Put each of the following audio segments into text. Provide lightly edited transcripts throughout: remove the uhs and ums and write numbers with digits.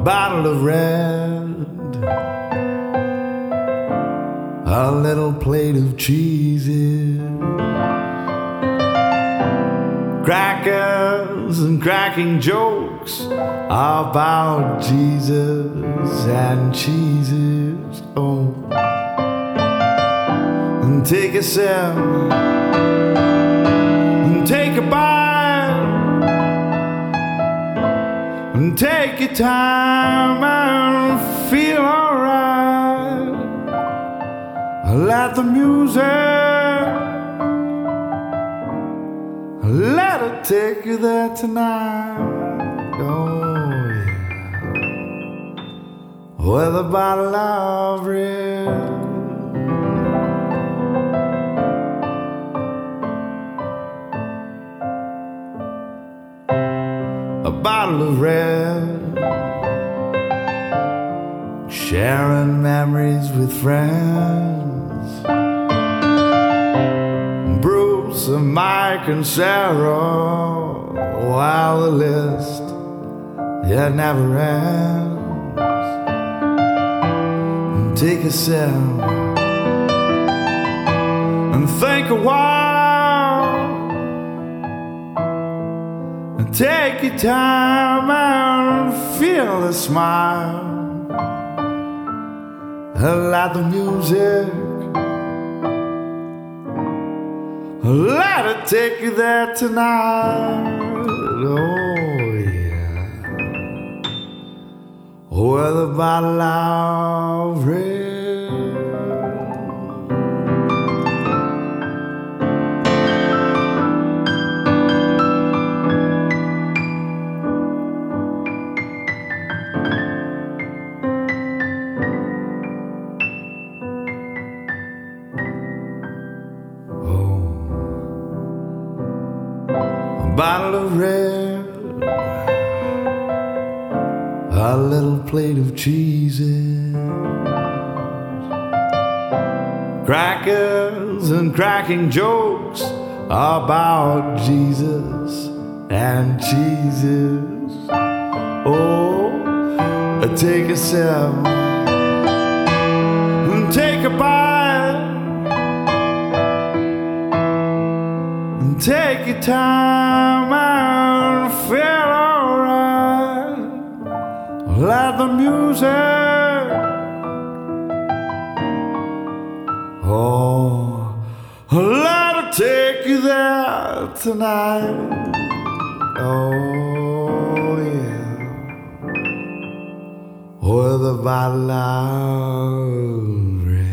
bottle of red, a little plate of cheeses, crackers and cracking jokes about Jesus and cheeses. Oh, and take a sip and take a bite and take your time and feel alright. Let the music, let it take you there tonight. Oh yeah, with a bottle of red. A bottle of red, sharing memories with friends, Bruce and Mike and Sarah, while the list, it never ends. Take a sip and think a while, and take your time and feel the smile, and let the music, let it take you there tonight. Oh yeah, with a bottle of red. Bottle of red, a little plate of cheeses, crackers and cracking jokes about Jesus and cheeses. Oh, take a sip and take a bite and take your time and feel alright. Let the music, oh, let it take you there tonight. Oh yeah, with a bottle of red.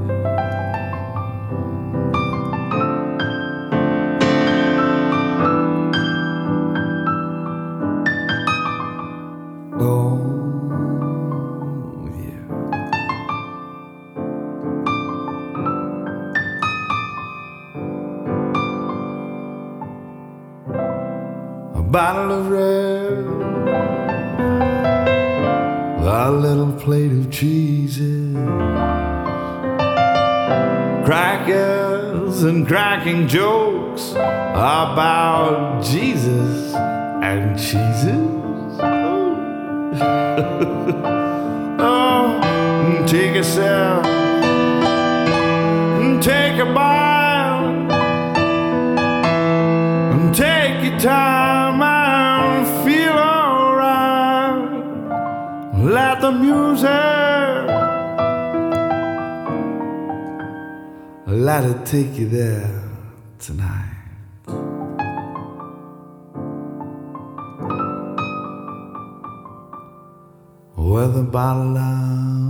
Bottle of red, a little plate of cheeses, crackers and cracking jokes about Jesus and cheeses. Oh, take a sip, take a bite, take your time and feel alright. Let the music, let it take you there tonight. With a bottle of